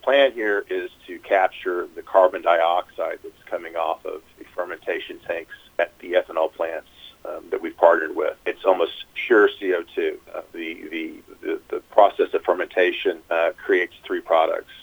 plan here is to capture the carbon dioxide that's coming off of the fermentation tanks at the ethanol plants that we've partnered with. It's almost pure CO2. The process of fermentation creates three products.